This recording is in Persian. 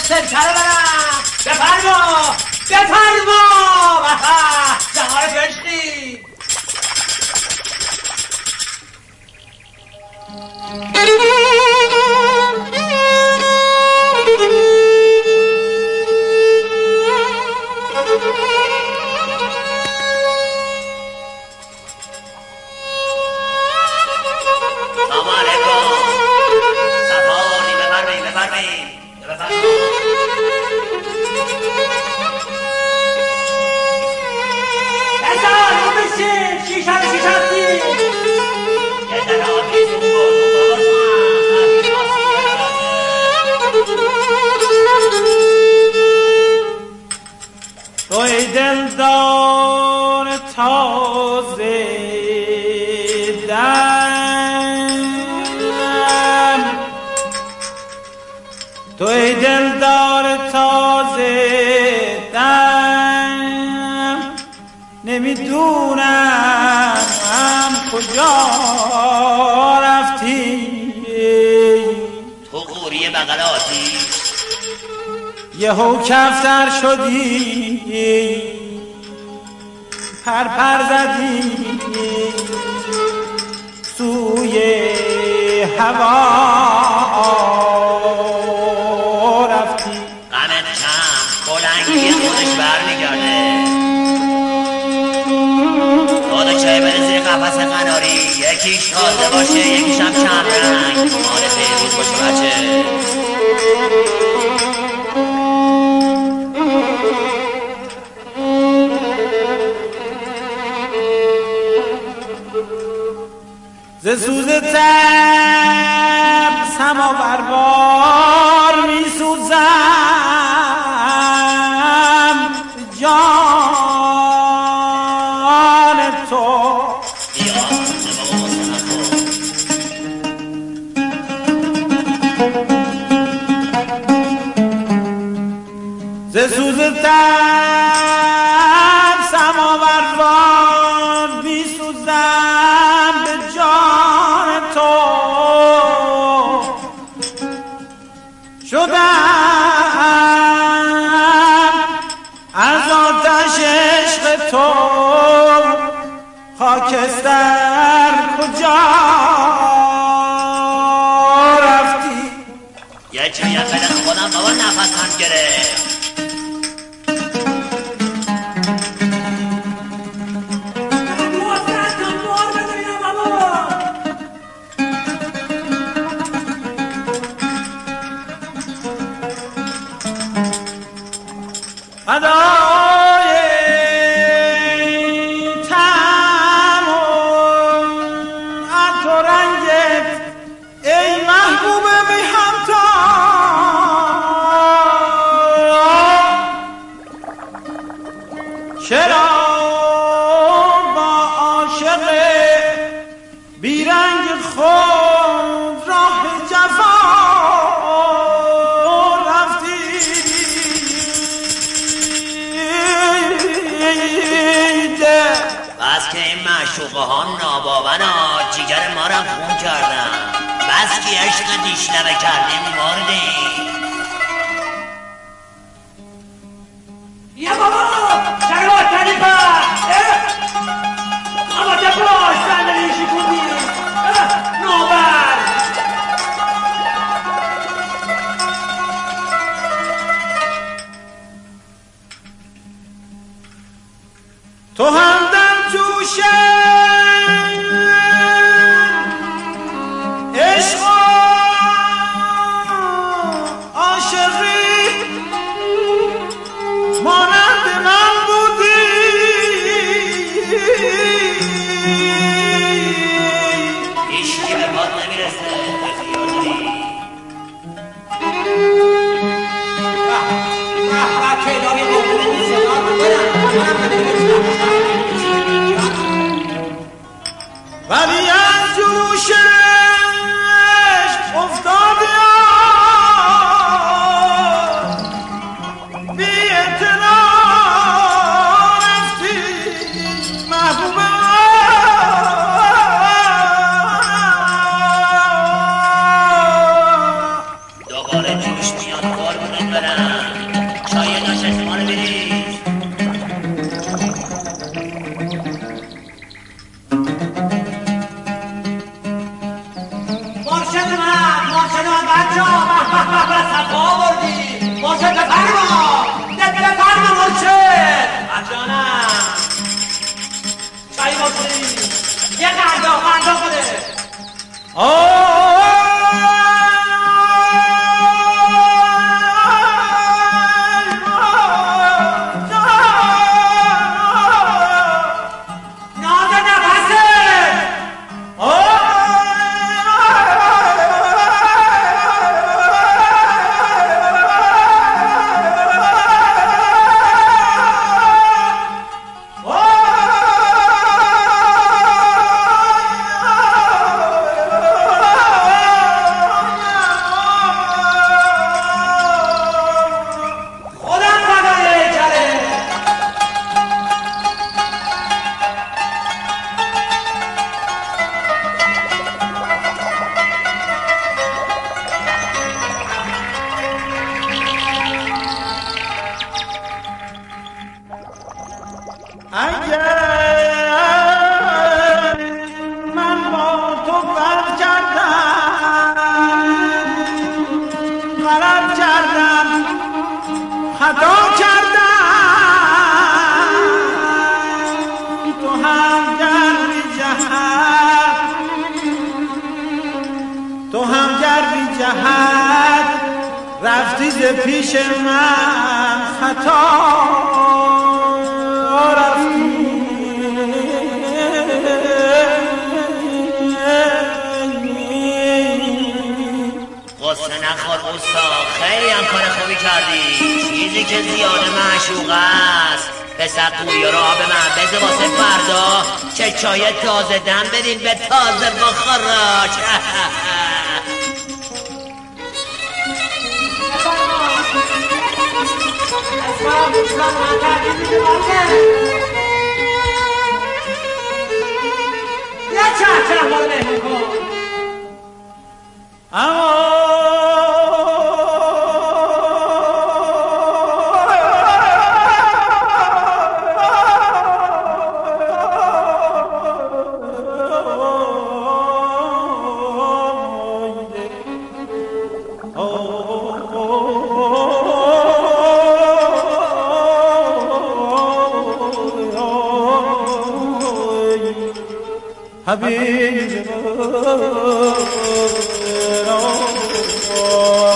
سرکره برم. بفرما جهار فرشتی. توی دلدار تازه دم، توی دلدار تازه دم، نمیدونم کجا رفتی. تو قوری بغل آتیش یهو کفتر شدی، پر زدی سوی هوا رفتی. غمت کم بلنگی خودش برمیگرده. داده چه بره زیر قفس قناری، یکیش تازه باشه یکیش هم کم رنگ. مال پیروز باشه بچه. ز سوز تب سماور بار می سوزم جان تو. ز سوز تب سماور بار می سوزم به جان تو. شدم از آتش عشق تو، خاکستر کجا رفتی. یه چیه بده خودم بابا نفسم گرفت. ادای تم و عطر و رنگت ای محبوب میهمتان، چرا با عاشق بیرنگ خود راه جفا بس که این معشوقه ها ناباونا جیگر ما را خون کردن. بس که عشق دیشنبه کردیم مردیم. یا بابا شکلات کردیم با اما باش صندلی شکوندی نوبر. تو هم در جوش عشق و عاشقی مانند من بودی. هیچکی به پاد نمیرسه خیالی. ولی از جوش بچه ها صفا آوردی مرشد بفرما بفرما مرشد جانم چایی باشی یه قندا بده رفتی ز پیش من خطا رفتی غصه نخور اوستا خیلی هم کار خوبی کردی چیزی که زیاده معشوق است پسر قویا رو آب من بده واسه فردا چه چای تازه دم بدیم به تازه بخوراش یه چه مال مهمون کن حبيبي